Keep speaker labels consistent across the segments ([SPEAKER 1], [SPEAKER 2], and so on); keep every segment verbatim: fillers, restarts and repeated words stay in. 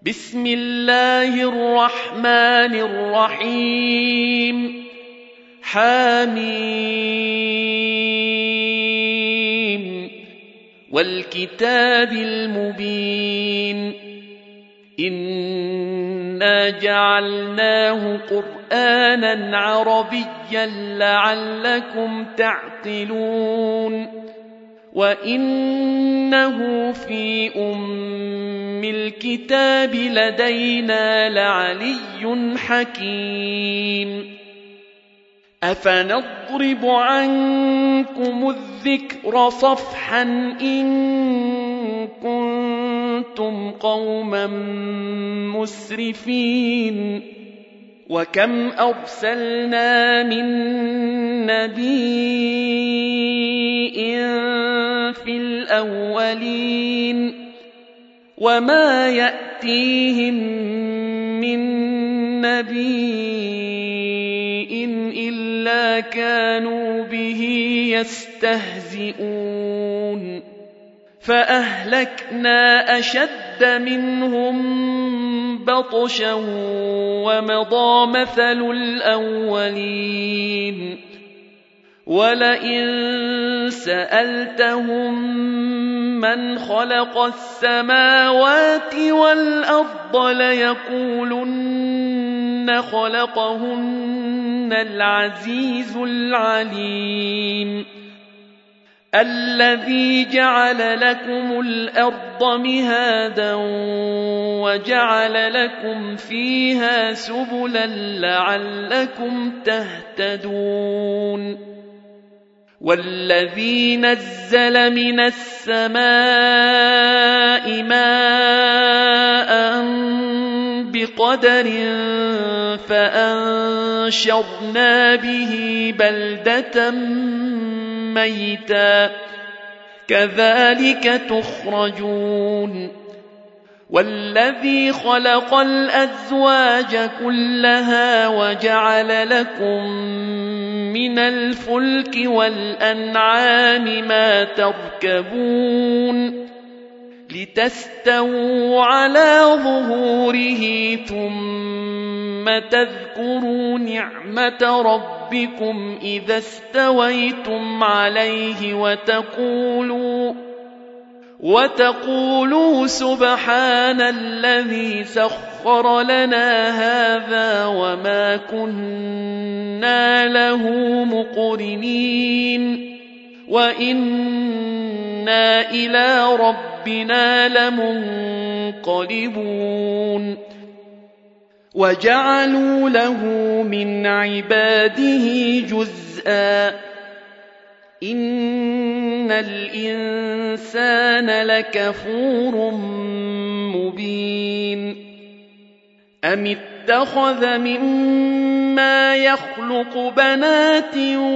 [SPEAKER 1] بسم الله الرحمن الرحيم حميم والكتاب المبين إنا جعلناه قرآنا عربيا لعلكم تعقلون وإنه في أم الكتاب لدينا لعلي حكيم أفنضرب عنكم الذكر صفحا إن كنتم قوما مسرفين وكم أرسلنا من نبي في الأولين وما يأتيهم من نبي إلا كانوا به يستهزئون فأهلكنا أشد منهم بطشا ومضى مثل الأولين ولئن سألتهم من خلق السماوات والأرض ليقولن خلقهن العزيز العليم الذي جعل لكم الأرض مهادا وجعل لكم فيها سبلا لعلكم تهتدون والذي نزل من السماء ماء بقدر فأنشرنا به بلدة ميتا كذلك تخرجون والذي خلق الأزواج كلها وجعل لكم من الفلك والأنعام ما تركبون لتستووا على ظهوره ثم تذكروا نعمة ربكم إذا استويتم عليه وتقولوا وتقولوا سبحان الذي سخر لنا هذا وما كنا له مقرنين وإنا إلى ربنا لمنقلبون وجعلوا له من عباده جزءا إن الإنسان لكفور مبين أم اتخذ مما يخلق بنات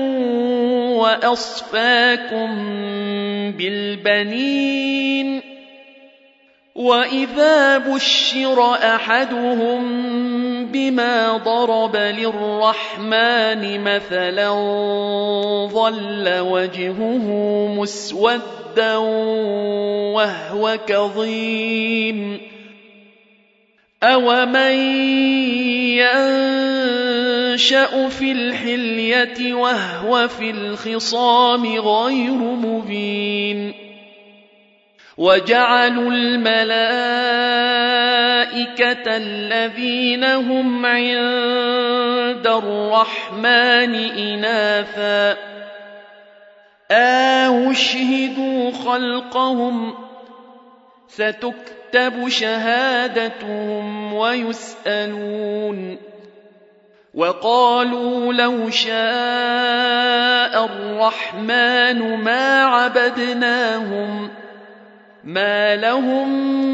[SPEAKER 1] وأصفاكم بالبنين وإذا بشر أحدهم بما ضرب للرحمن مثلا ظل وجهه مسودا وهو كظيم أومن ينشأ في الحلية وهو في الخصام غير مبين وجعلوا الملائكة الذين هم عند الرحمن إناثا أشهدوا خلقهم ستكتب شهادتهم ويسألون وقالوا لو شاء الرحمن ما عبدناهم ما لهم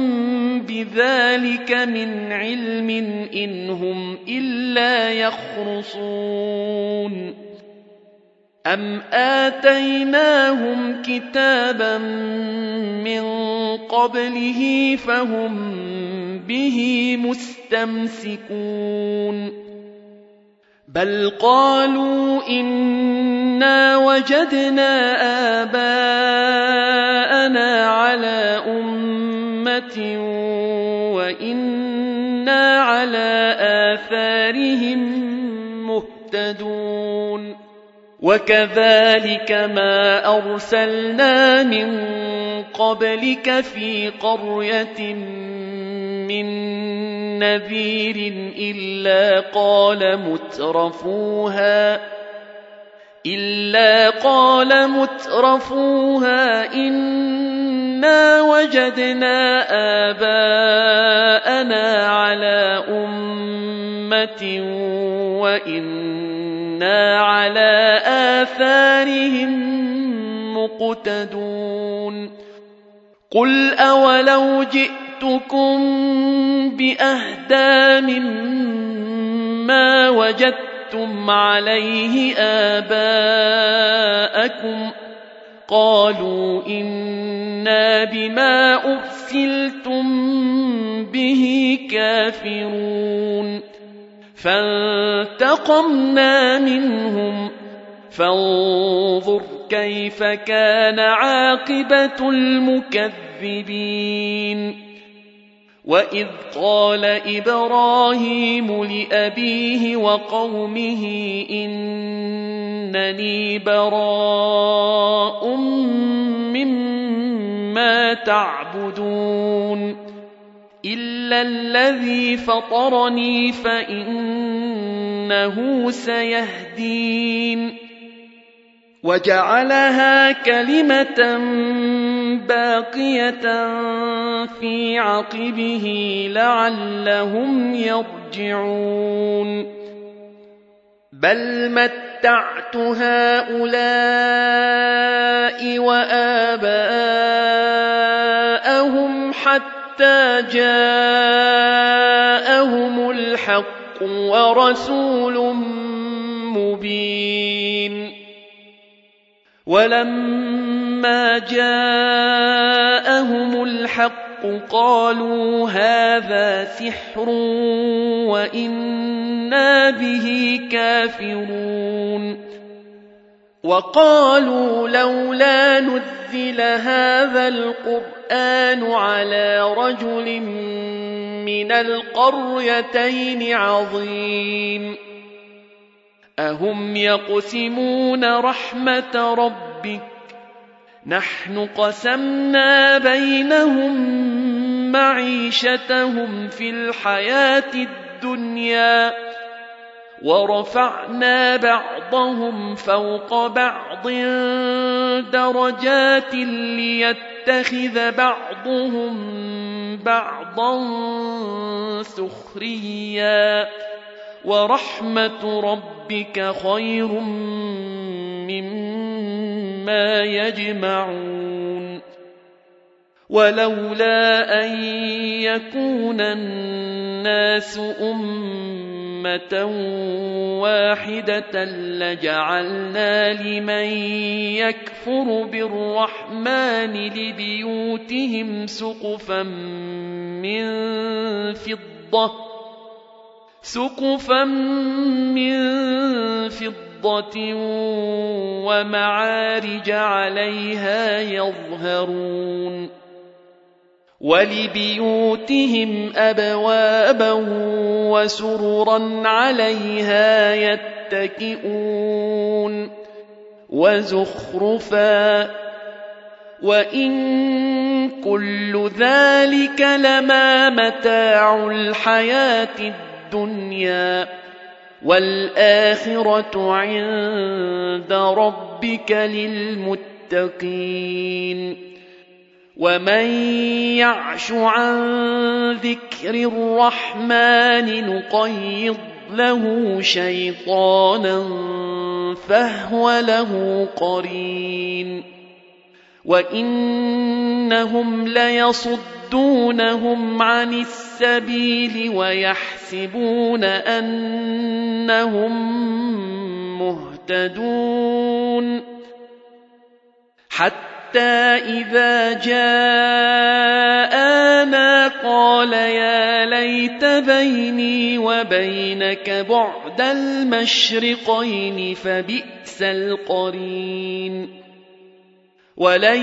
[SPEAKER 1] بذلك من علم إن هم إلا يخرصون أم آتيناهم كتابا من قبله فهم به مستمسكون بل قالوا إنا وجدنا آباءنا على أمة وإنا وإنا على آثارهم مهتدون وكذلك ما أرسلنا من قبلك في قرية من نذير إلا قال مترفوها إلا قال مترفوها إنا وجدنا آباءنا على أمة وإنا على آثارهم مقتدون قل أولو جئتكم بأهدى مما وجدتم عليه آباءكم قالوا إنا بما أرسلتم به كافرون فانتقمنا منهم فانظر كيف كان عاقبة المكذبين وإذ قال إبراهيم لأبيه وقومه إنني براء مما تعبدون إلا الذي فطرني فإنه سيهدين وجعلها كلمة باقية في عقبه لعلهم يرجعون بل متعت هؤلاء وآباءهم حتى جاءهم الحق ورسول مبين ولما جاءهم الحق قالوا هذا سحر وإنا به كافرون وقالوا لولا نزل هذا القرآن على رجل من القريتين عظيم أهم يقسمون رحمة ربك نحن قسمنا بينهم معيشتهم في الحياة الدنيا ورفعنا بعضهم فوق بعض درجات ليتخذ بعضهم بعضا سخريا ورحمة ربك خير مما يجمعون ولولا أن يكون الناس أمة واحدة لجعلنا لمن يكفر بالرحمن لبيوتهم سقفا من فضة سقفا من فضة ومعارج عليها يظهرون ولبيوتهم أبوابا وسررا عليها يتكئون وزخرفا وإن كل ذلك لما متاع الحياة الدنيا والآخرة عند ربك للمتقين ومن يعش عن ذكر الرحمن نقيض له شيطانا فهو له قرين وإنهم ليصدونهم عن السبيل ويحسبون أنهم مهتدون حتى إذا جاءنا قال يا ليت بيني وبينك بعد المشرقين فبئس القرين ولن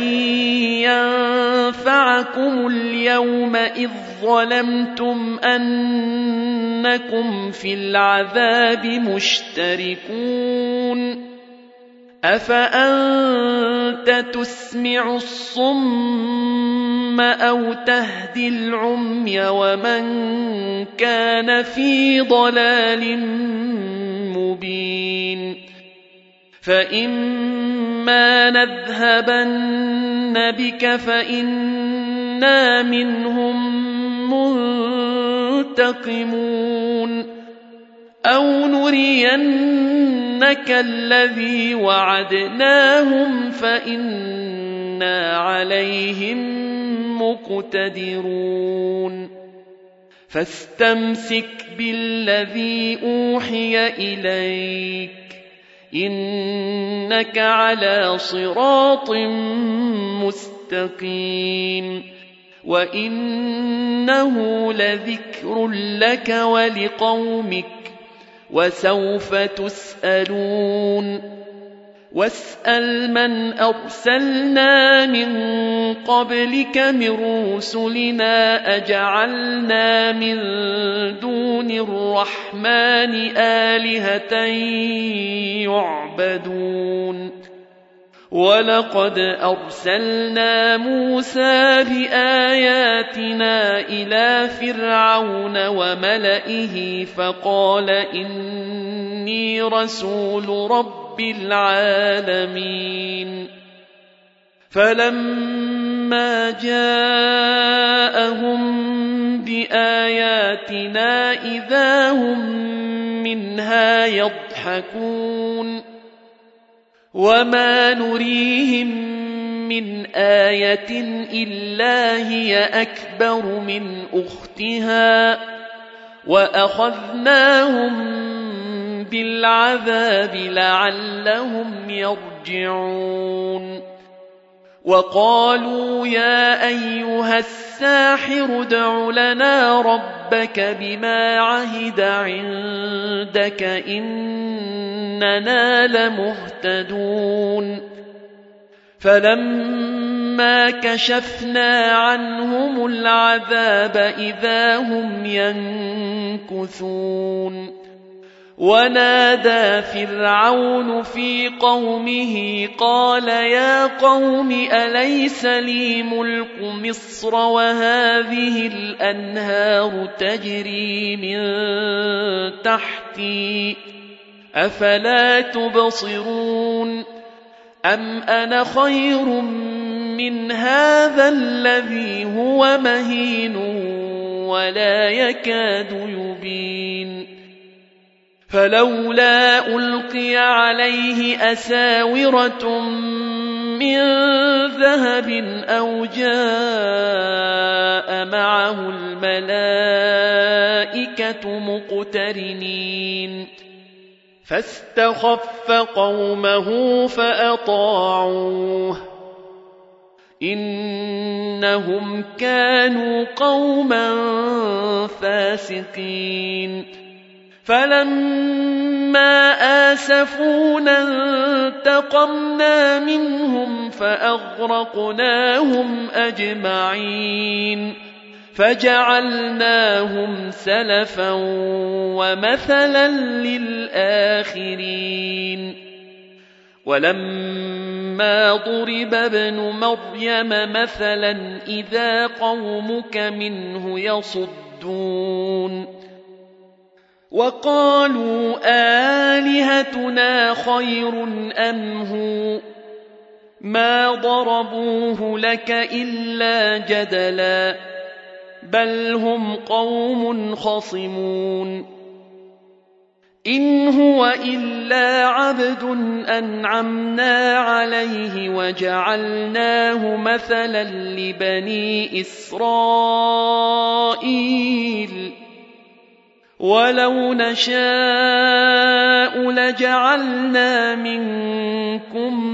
[SPEAKER 1] ينفعكم اليوم إذ ظلمتم أنكم في العذاب مشتركون أفأنت تسمع الصم أو تهدي العمي ومن كان في ضلال مبين فإما نذهبن بك فإنا منهم منتقمون أو نرينك الذي وعدناهم فإنا عليهم مقتدرون فاستمسك بالذي أوحي إليك إنك على صراط مستقيم وإنه لذكر لك ولقومك وسوف تسألون واسأل من أرسلنا من قبلك من رسلنا أجعلنا من دون الرحمن آلهة يعبدون ولقد أرسلنا موسى بآياتنا إلى فرعون وملئه فقال إني رسول رب العالمين فلما جاءهم بآياتنا إذا هم منها يضحكون وما نريهم من آية إلا هي أكبر من أختها وأخذناهم بالعذاب لعلهم يرجعون وقالوا يا أيها الساحر ادع لنا ربك بما عهد عندك إننا لمهتدون فلما كشفنا عنهم العذاب إذا هم ينكثون ونادى فرعون في قومه قال يا قوم أليس لي ملك مصر وهذه الأنهار تجري من تحتي أفلا تبصرون أم أنا خير من هذا الذي هو مهين ولا يكاد يبين فلولا ألقي عليه أساورة من ذهب أو جاء معه الملائكة مقترنين فاستخف قومه فأطاعوه إنهم كانوا قوما فاسقين فلما آسفونا انتقمنا منهم فأغرقناهم أجمعين فجعلناهم سلفا ومثلا للآخرين ولما ضرب ابن مريم مثلا إذا قومك منه يصدون وقالوا آلهتنا خير أم هو ما ضربوه لك إلا جدلا بل هم قوم خصمون إن هو إلا عبد أنعمنا عليه وجعلناه مثلا لبني إسرائيل ولو نشاء لجعلنا منكم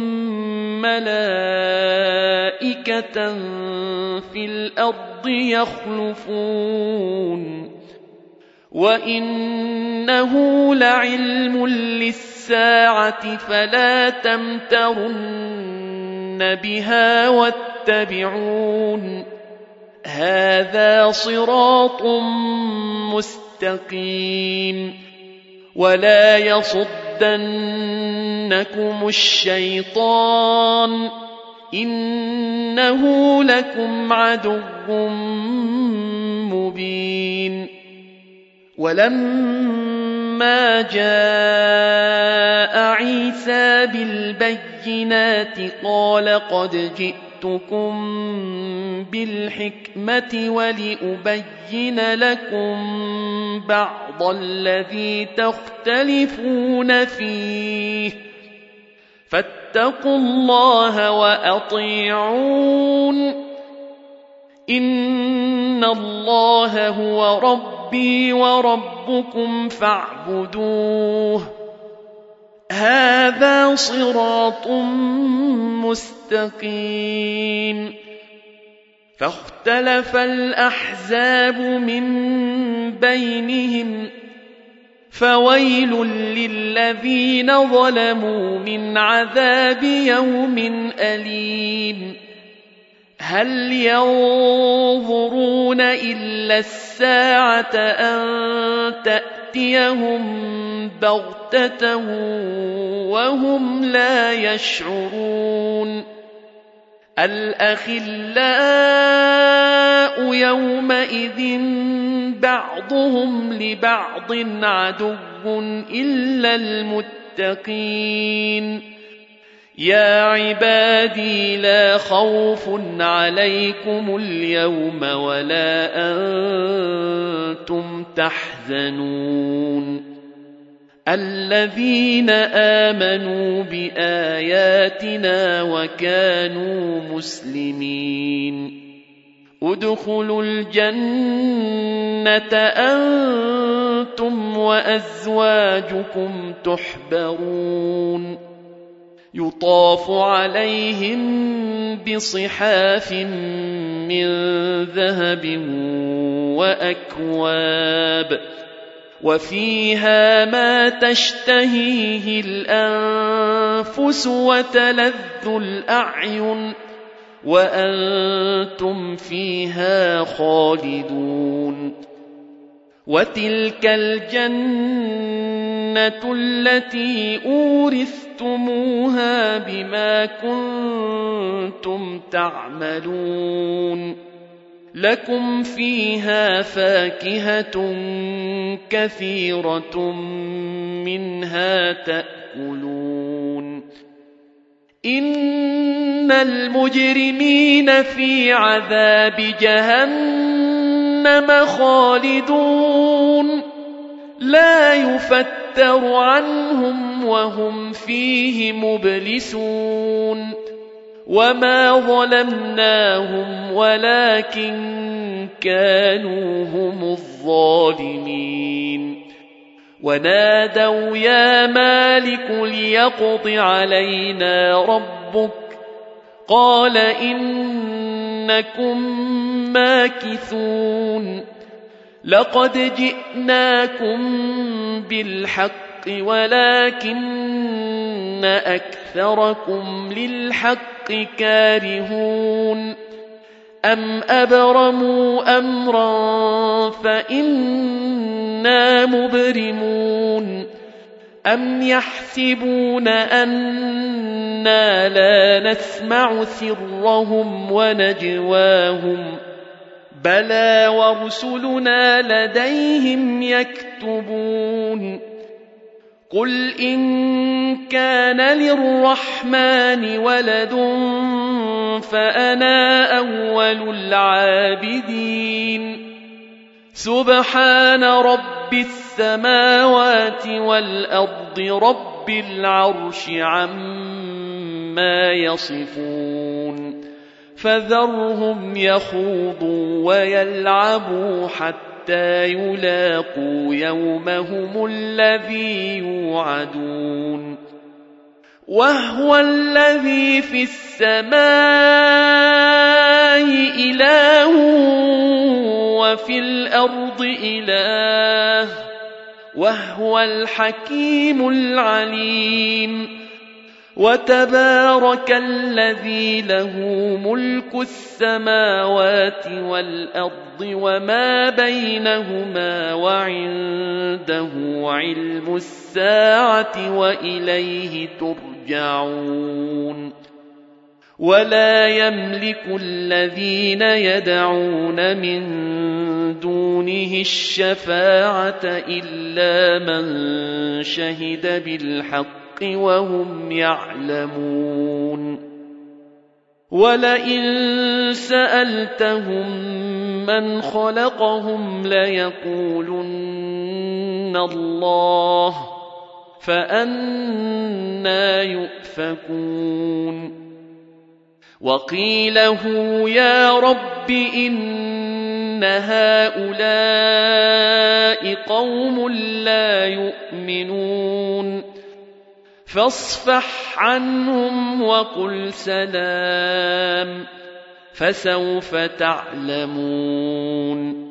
[SPEAKER 1] ملائكة في الأرض يخلفون وإنه لعلم للساعة فلا تمترن بها واتبعون هذا صراط مستقيم ولا يصدنكم الشيطان إنه لكم عدو مبين ولما جاء عيسى بالبينات قال قد جئتكم بالحكمة ولأبين لكم بعض الذي تختلفون فيه فاتقوا الله وأطيعون إن الله هو ربي وربكم فاعبدوه هذا صراط مستقيم فاختلف الأحزاب من بينهم فويل للذين ظلموا من عذاب يوم أليم هل ينظرون إلا الساعة أن تأتيهم بغتة وهم لا يشعرون الأخلاء يومئذ بعضهم لبعض عدو إلا المتقين يا عبادي لا خوف عليكم اليوم ولا أنتم تحزنون الذين آمنوا بآياتنا وكانوا مسلمين ادخلوا الجنة أنتم وأزواجكم تحبرون يطاف عليهم بصحاف من ذهب وأكواب وفيها ما تشتهيه الأنفس وتلذ الأعين وأنتم فيها خالدون وتلك الجنة التي أورثتموها بما كنتم تعملون لكم فيها فاكهة كثيرة منها تأكلون إن المجرمين في عذاب جهنم خالدون لا يفتر عنهم وهم فيه مبلسون وما ظلمناهم ولكن كانوا هم الظالمين ونادوا يا مالك ليقض علينا ربك قال إنكم ماكثون لقد جئناكم بالحق ولكن أكثركم للحق كارهون أم أبرموا أمرا فإنا مبرمون أم يحسبون أنا لا نسمع سرهم ونجواهم بلى ورسلنا لديهم يكتبون قل إن كان للرحمن ولد فأنا أول العابدين سبحان رب السماوات والأرض رب العرش عما يصفون فذرهم يخوضوا ويلعبوا حتى يلاقوا يومهم الذي يوعدون وهو الذي في السماء إله وفي الأرض إله وهو الحكيم العليم وتبارك الذي له ملك السماوات والأرض وما بينهما وعنده علم الساعة وإليه ترجعون ولا يملك الذين يدعون من دونه الشفاعة إلا من شهد بالحق وهم يعلمون ولئن سألتهم من خلقهم ليقولن الله فأنى يؤفكون وقيله يا رب إن هؤلاء قوم لا يؤمنون فاصفح عنهم وقل سلام فسوف تعلمون